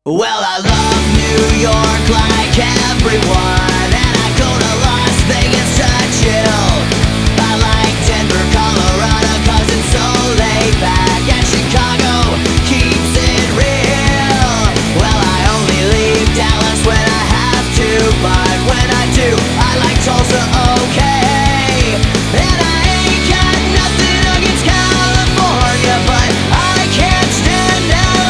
Well, I love New York like everyone, and I go to Las Vegas to chill. I like Denver, Colorado, cause it's so laid back, and Chicago keeps it real. Well, I only leave Dallas when I have to, but when I do, I like Tulsa, okay. And I ain't got nothing against California, but I can't stand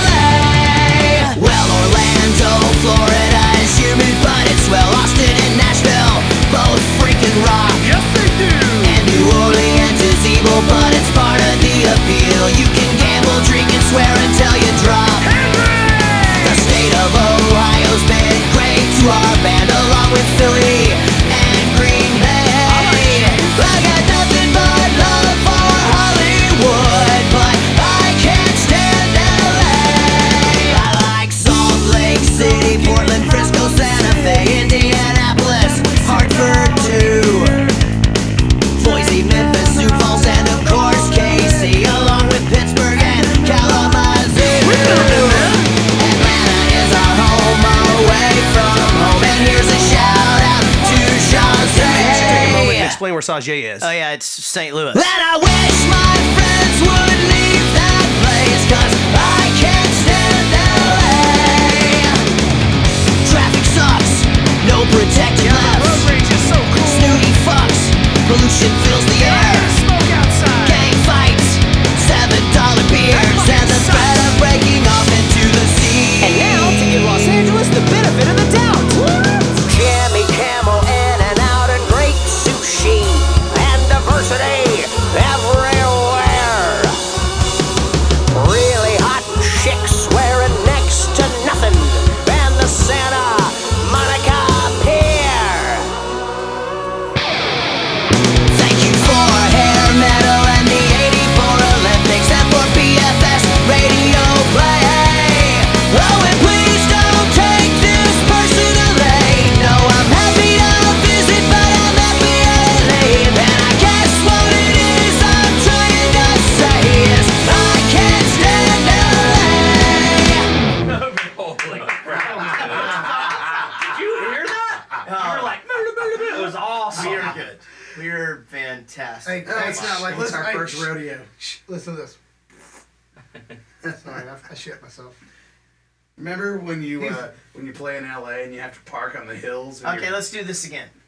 LA. Well, Orlando, Florida is humid, but it's swell. Austin and Nashville both freaking rock. Yes, they do. And New Orleans is evil, but it's part of the appeal. You can gamble, drink, and swear until you drop. The state of Ohio's been great to our band, along with Philly and Green Bay. I got nothing but love for Hollywood, but I can't stand LA. I like Salt Lake City, Portland, Frisco, Santa Fe, Indianapolis, Hartford too, Boise, Memphis, Sioux Falls, and of course KC, along with Pittsburgh and Kalamazoo. Atlanta is our home away from home, and here's a shout out to Chauncey. Explain where Sajay is. Oh yeah, it's St. Louis. And I wish my friends would leave that place, cause I can't stand LA. Traffic sucks, no protected left. Road rage is so cool. Snooty fucks, pollution fills the air. Smoke outside. Gang fights, $7 beers, and the threat of breaking off into the sea. And now, to give Los Angeles the benefit of the doubt. Jimmy Kimmel in and out and great sushi and diversity everywhere. Really hot chicks wearing next to nothing and the Santa Monica Pier. Thank you for hair metal and the '84 Olympics, and for BFS radio play. Oh, and please don't take this personally. No, I'm happy to visit, but I'm happy to leave. And I guess what it is I'm trying to say is I can't stand LA. Holy crap. Did you hear that? You were like, it was awesome. We're good. We're fantastic. Hey, it's not like It's our hey, first rodeo. Listen to this. Sorry, I shit myself. Remember when you play in LA and you have to park on the hills? And Okay, let's do this again.